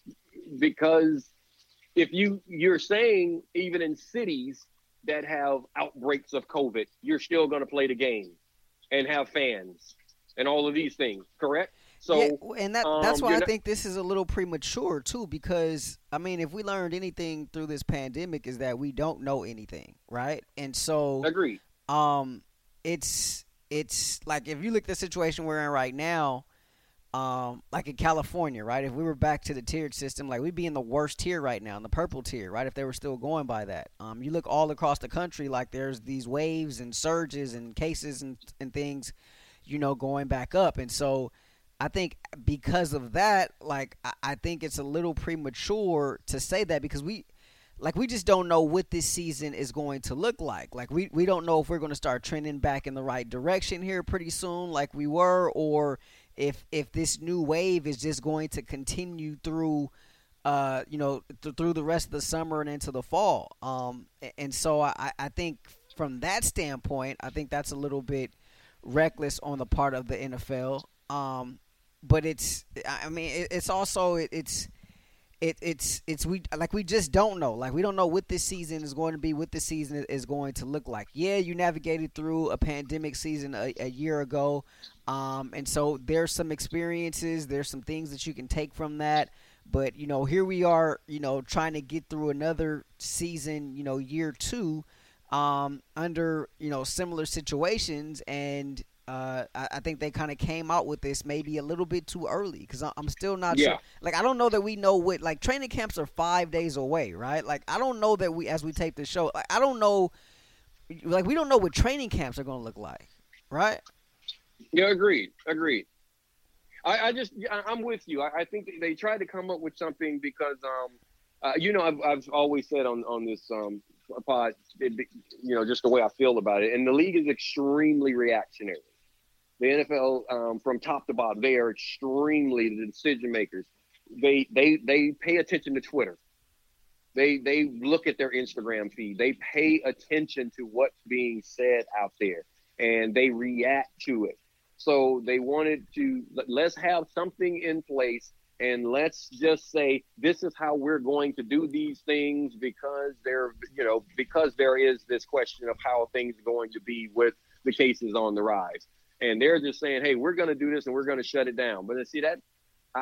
because if you you're saying even in cities that have outbreaks of COVID, you're still going to play the game and have fans and all of these things. Correct. So, yeah, and that that's um, why I not, think this is a little premature too. Because I mean, if we learned anything through this pandemic, is that we don't know anything, right? And so, agreed. Um, it's. It's like if you look at the situation we're in right now, um, like in California, right? If we were back to the tiered system, like we'd be in the worst tier right now, in the purple tier, right? If they were still going by that. Um, you look all across the country, like there's these waves and surges and cases and, and things, you know, going back up. And so I think because of that, like I, I think it's a little premature to say that because we – Like, we just don't know what this season is going to look like. Like, we, we don't know if we're going to start trending back in the right direction here pretty soon like we were, or if if this new wave is just going to continue through, uh, you know, th- through the rest of the summer and into the fall. Um, and so I, I think from that standpoint, I think that's a little bit reckless on the part of the N F L. Um, but it's, I mean, it, it's also, it, it's, it, it's it's we like we just don't know. Like we don't know what this season is going to be, what this season is going to look like. Yeah, you navigated through a pandemic season a, a year ago, um, and so there's some experiences, there's some things that you can take from that. But you know, here we are, you know, trying to get through another season, you know, year two, um, under you know similar situations, and Uh, I, I think they kind of came out with this maybe a little bit too early because I'm still not yeah. sure. Like, I don't know that we know what, like, training camps are five days away, right? Like, I don't know that we, as we tape the show, like, I don't know, like, we don't know what training camps are going to look like, right? Yeah, agreed, agreed. I, I just, I, I'm with you. I, I think they tried to come up with something because, um, uh, you know, I've, I've always said on, on this um, pod, it, you know, just the way I feel about it. And the league is extremely reactionary. The N F L, um, from top to bottom, they are extremely the decision makers. They they they pay attention to Twitter. They they look at their Instagram feed. They pay attention to what's being said out there, and they react to it. So they wanted to let's have something in place, and let's just say this is how we're going to do these things because there you know because there is this question of how things are going to be with the cases on the rise. And they're just saying, hey, we're going to do this and we're going to shut it down. But see that, I,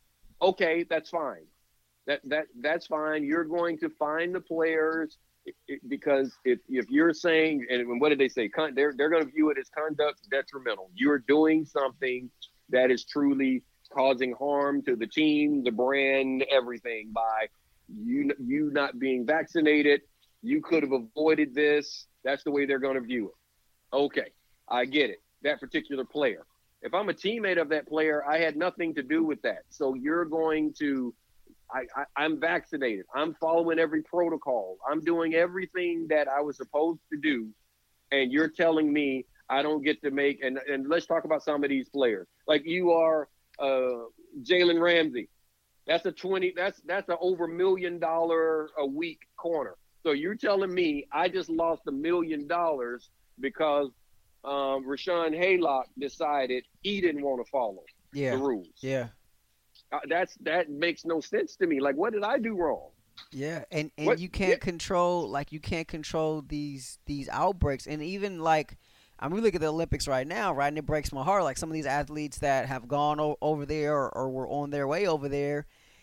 okay, that's fine. That that that's fine. You're going to find the players it, it, because if if you're saying, and what did they say? Con, they're they're going to view it as conduct detrimental. You're doing something that is truly causing harm to the team, the brand, everything by you you not being vaccinated. You could have avoided this. That's the way they're going to view it. Okay, I get it. That particular player. If I'm a teammate of that player, I had nothing to do with that. So you're going to, I, I, I'm vaccinated. I'm following every protocol. I'm doing everything that I was supposed to do. And you're telling me I don't get to make, and, and let's talk about some of these players. Like you are uh, Jalen Ramsey. That's a twenty, that's, that's an over million dollar a week corner. So you're telling me I just lost a million dollars because Um, Rashawn Haylock decided he didn't want to follow yeah. the rules. Yeah, uh, that's that makes no sense to me. Like, what did I do wrong? Yeah, and, and What- you can't yeah. control like you can't control these these outbreaks, and even like I mean, we look at the Olympics right now, right, and it breaks my heart. Like some of these athletes that have gone o- over there or, or were on their way over there,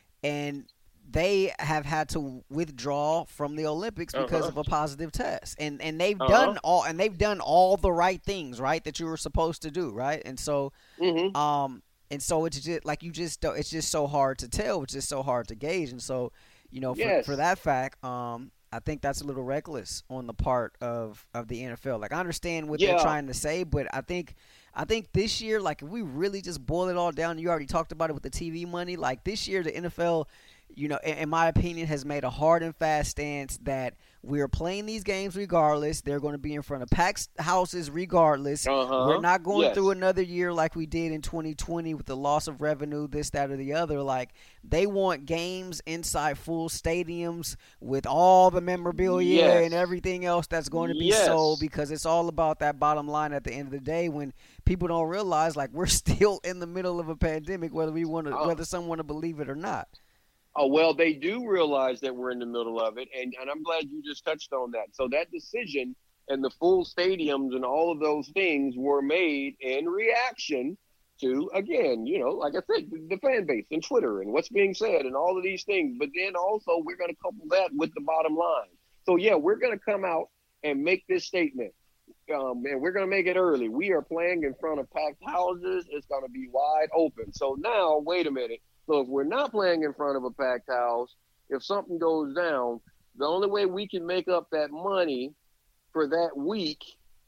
and they have had to withdraw from the Olympics because Uh-huh. of a positive test, and and they've Uh-huh. done all and they've done all the right things, right, that you were supposed to do, right, and so Mm-hmm. um and so it's just like you just don't, it's just so hard to tell, it's just so hard to gauge, and so you know for, Yes. for that fact, um I think that's a little reckless on the part of, of the N F L. Like I understand what Yeah. they're trying to say, but I think I think this year, like if we really just boil it all down, you already talked about it with the T V money. Like this year, the N F L, you know, in, in my opinion, has made a hard and fast stance that we're playing these games regardless. They're going to be in front of packed houses regardless. Uh-huh. We're not going Yes. through another year like we did in twenty twenty with the loss of revenue, this, that, or the other. Like they want games inside full stadiums with all the memorabilia Yes. and everything else that's going to be Yes. sold, because it's all about that bottom line at the end of the day when people don't realize like we're still in the middle of a pandemic, whether we want to, Oh. whether some want to believe it or not. Oh, well, they do realize that we're in the middle of it, and, and I'm glad you just touched on that. So that decision and the full stadiums and all of those things were made in reaction to, again, you know, like I said, the, the fan base and Twitter and what's being said and all of these things. But then also we're going to couple that with the bottom line. So, yeah, we're going to come out and make this statement. Um, and we're going to make it early. We are playing in front of packed houses. It's going to be wide open. So now, wait a minute. So if we're not playing in front of a packed house, if something goes down, the only way we can make up that money for that week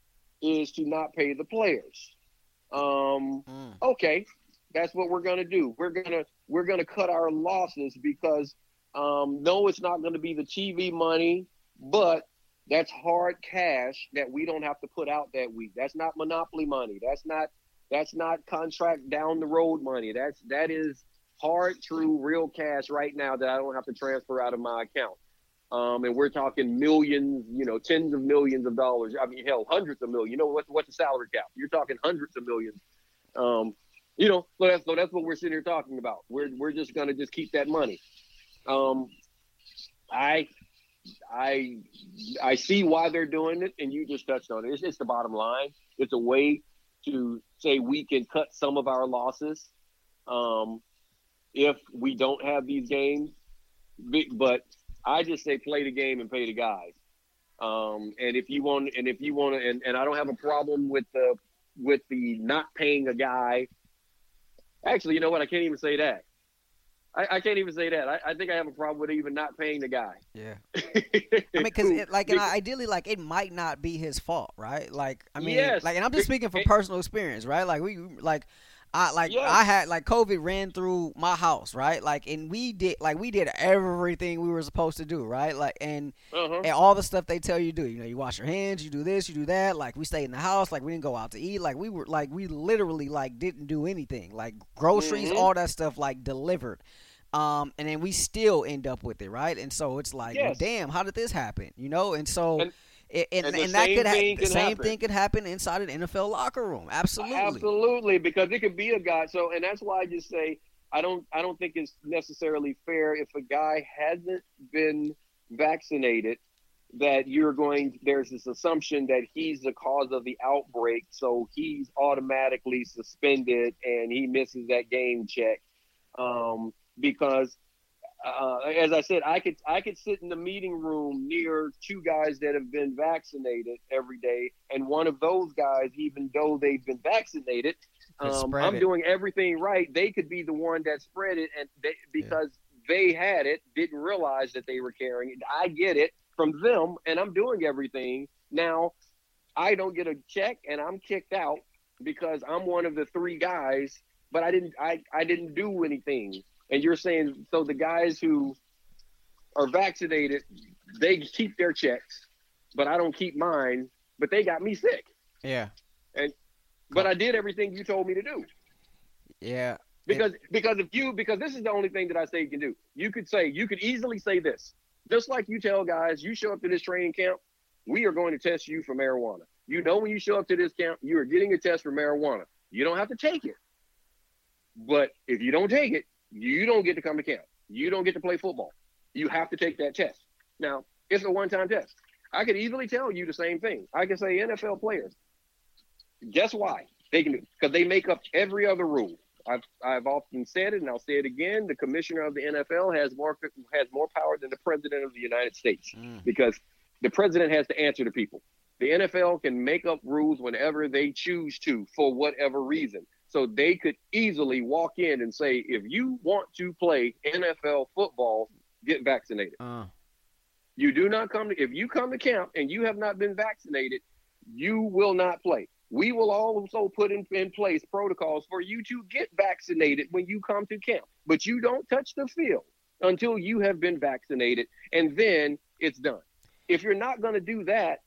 is to not pay the players. Um, Mm. okay, that's what we're gonna do. We're gonna we're gonna cut our losses because um, no, it's not gonna be the T V money, but that's hard cash that we don't have to put out that week. That's not monopoly money. That's not that's not contract down the road money. That's that is hard, true, real cash right now that I don't have to transfer out of my account. Um, and we're talking millions, you know, tens of millions of dollars. I mean, hell, hundreds of millions. You know, what's, what's the salary cap? You're talking hundreds of millions. Um, you know, so that's, so that's what we're sitting here talking about. We're, we're just going to just keep that money. Um, I I I see why they're doing it, and you just touched on it. It's, it's the bottom line. It's a way to say we can cut some of our losses um, if we don't have these games. But I just say play the game and pay the guys. Um, and if you want, and if you want to, and, and I don't have a problem with the with the not paying a guy. Actually, you know what? I can't even say that. I, I can't even say that. I, I think I have a problem with even not paying the guy. Yeah. I mean, because like, and ideally, like, it might not be his fault, right? Like, I mean, yes. like, and I'm just speaking from personal experience, right? Like, we, like, I like yes. I had like COVID ran through my house, right? Like, and we did like we did everything we were supposed to do, right? Like, and uh-huh. and all the stuff they tell you to do. You know, you wash your hands, you do this, you do that. Like, we stayed in the house, like we didn't go out to eat, like we were like we literally like didn't do anything, like groceries, mm-hmm. all that stuff, like delivered. Um, and then we still end up with it, right? And so it's like, yes. well, damn, how did this happen? You know, and so. And- And, and, and, and that could happen. The same happen. thing could happen inside an N F L locker room. Absolutely, absolutely, because it could be a guy. So, and that's why I just say I don't. I don't think it's necessarily fair if a guy hasn't been vaccinated that you're going. There's this assumption that he's the cause of the outbreak, so he's automatically suspended and he misses that game check um, because. Uh, as I said, I could I could sit in the meeting room near two guys that have been vaccinated every day, and one of those guys, even though they've been vaccinated, um, I'm it. doing everything right. They could be the one that spread it, and they, because yeah. they had it, didn't realize that they were carrying it. I get it from them, and I'm doing everything. Now, I don't get a check, and I'm kicked out because I'm one of the three guys, but I didn't I, I didn't do anything. And you're saying, so the guys who are vaccinated, they keep their checks, but I don't keep mine, but they got me sick. Yeah. And but I did everything you told me to do. Yeah. Because it, because if you because this is the only thing that I say you can do. You could say you could easily say this. Just like you tell guys, you show up to this training camp, we are going to test you for marijuana. You know when you show up to this camp, you are getting a test for marijuana. You don't have to take it. But if you don't take it, you don't get to come to camp. You don't get to play football. You have to take that test. Now, it's a one-time test. I could easily tell you the same thing. I can say N F L players. Guess why? They can do because they make up every other rule. I've I've often said it, and I'll say it again. The commissioner of the N F L has more has more power than the president of the United States mm. because the president has to answer to people. The N F L can make up rules whenever they choose to for whatever reason. So they could easily walk in and say, if you want to play N F L football, get vaccinated. Uh. You do not come to, if you come to camp and you have not been vaccinated, you will not play. We will also put in, in place protocols for you to get vaccinated when you come to camp. But you don't touch the field until you have been vaccinated, and then it's done. If you're not going to do that,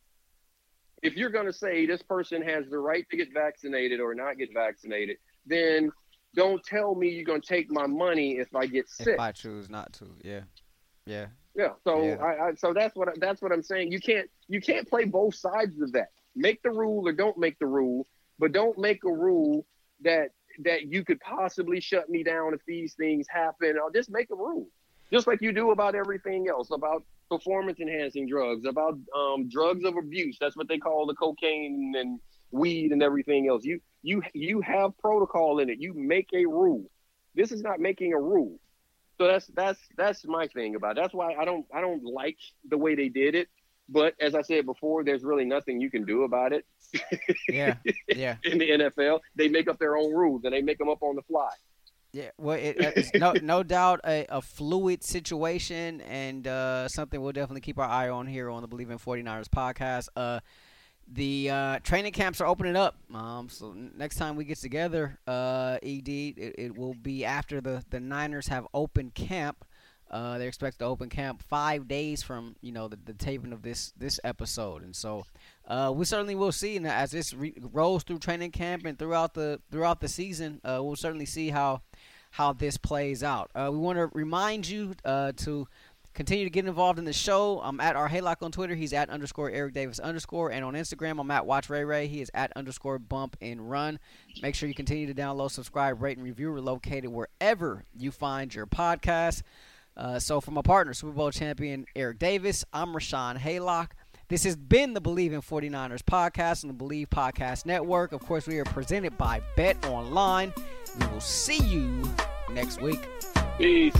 if you're going to say this person has the right to get vaccinated or not get vaccinated, then don't tell me you're going to take my money if I get sick. If I choose not to, yeah, yeah, yeah. So, yeah. I, I so that's what that's what I'm saying. You can't you can't play both sides of that. Make the rule or don't make the rule, but don't make a rule that that you could possibly shut me down if these things happen. Or just make a rule, just like you do about everything else, about performance-enhancing drugs, about um, drugs of abuse. That's what they call the cocaine and weed and everything else. You you you have protocol in it. You make a rule. This is not making a rule. So that's that's that's my thing about it. That's why I don't I don't like the way they did it. But as I said before, there's really nothing you can do about it. Yeah, yeah. In the N F L, they make up their own rules and they make them up on the fly. Yeah, well, it, it's no no doubt a, a fluid situation and uh, something we'll definitely keep our eye on here on the Believe in forty-niners podcast. Uh, the uh, training camps are opening up, um, so next time we get together, uh, E D, it, it will be after the, the Niners have open camp. Uh, they're expected to open camp five days from you know the, the taping of this this episode, and so uh, we certainly will see. And as this re- rolls through training camp and throughout the throughout the season, uh, we'll certainly see how how this plays out. Uh, we want to remind you uh, to continue to get involved in the show. I'm at R Haylock on Twitter. He's at underscore Eric Davis underscore, and on Instagram I'm at Watch Ray Ray. He is at underscore Bump and Run. Make sure you continue to download, subscribe, rate, and review. We're located wherever you find your podcast. Uh, so for my partner, Super Bowl champion Eric Davis, I'm Rashawn Haylock. This has been the Believe in 49ers podcast on the Believe Podcast Network. Of course, we are presented by Bet Online. We will see you next week. Peace.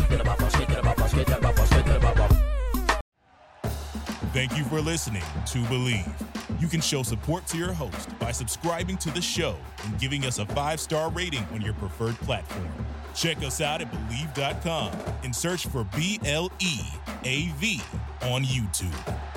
Thank you for listening to Believe. You can show support to your host by subscribing to the show and giving us a five-star rating on your preferred platform. Check us out at Believe dot com and search for B L E A V on YouTube.